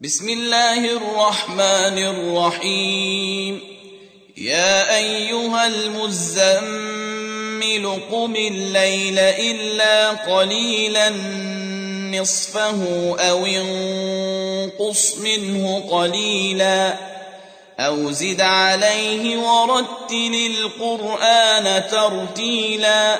بسم الله الرحمن الرحيم. يا أيها المزمل قم الليل إلا قليلا نصفه أو انقص منه قليلا أو زد عليه ورتل القرآن ترتيلا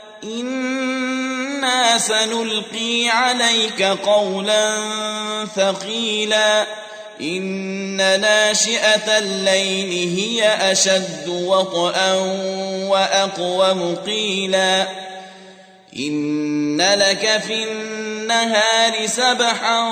إنا سنلقي عليك قولا ثقيلا إن ناشئة الليل هي أشد وطئا وأقوم قيلا إن لك في النهار سبحا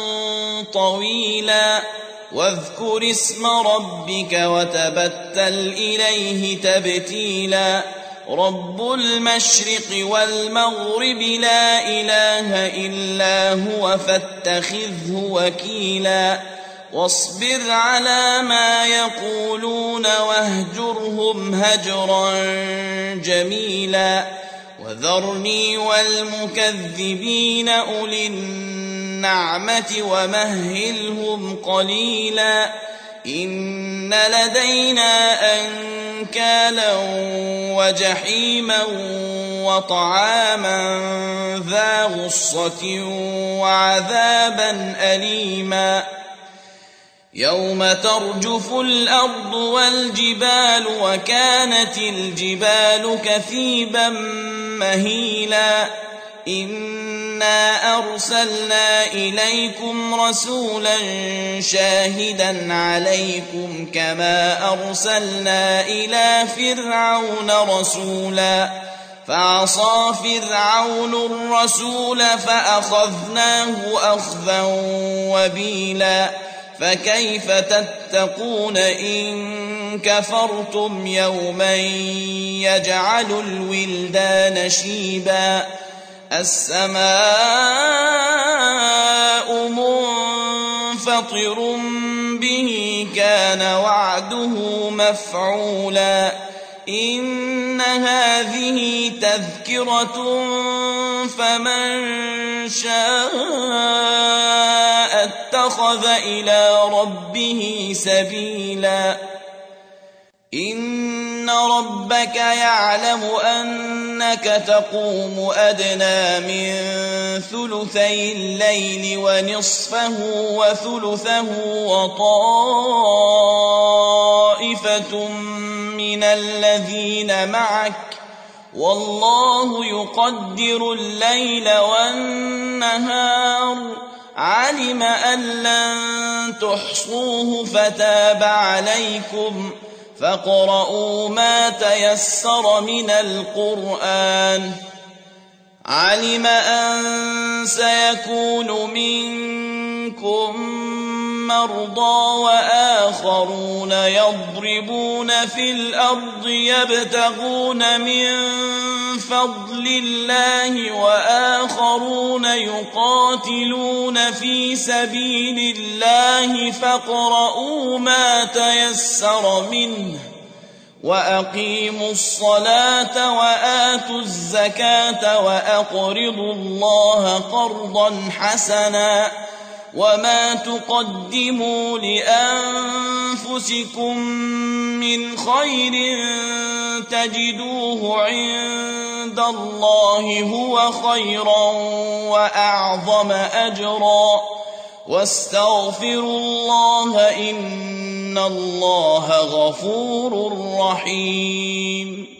طويلا واذكر اسم ربك وتبتل إليه تبتيلا رب المشرق والمغرب لا إله إلا هو فاتخذه وكيلا واصبر على ما يقولون واهجرهم هجرا جميلا وذرني والمكذبين أولي النعمة ومهلهم قليلا إن لدينا أنكالا وجحيما وطعاما ذا غصة وعذابا أليما يوم ترجف الأرض والجبال وكانت الجبال كثيبا مهيلا إنا أرسلنا إليكم رسولا شاهدا عليكم كما أرسلنا إلى فرعون رسولا فعصى فرعون الرسول فأخذناه أخذا وبيلا فكيف تتقون إن كفرتم يوما يجعل الولدان شيبا السماء منفطر به كان وعده مفعولا إن هذه تذكرة فمن شاء اتخذ إلى ربه سبيلا إن ربك يعلم أنك تقوم أدنى من ثلثي الليل ونصفه وثلثه وطائفة من الذين معك والله يقدر الليل والنهار علم أن لن تحصوه فتاب عليكم فاقرؤوا ما تيسر من القرآن علم أن سيكون منكم مرضى وآخرون يضربون في الأرض يبتغون من فضل الله وآخرون يقاتلون في سبيل الله فاقرؤوا ما تيسر منه وأقيموا الصلاة وآتوا الزكاة وأقرضوا الله قرضا حسنا وما تقدموا لأنفسكم من خير تجدوه عند الله هو خيرا وأعظم أجرا واستغفروا الله إن الله غفور رحيم.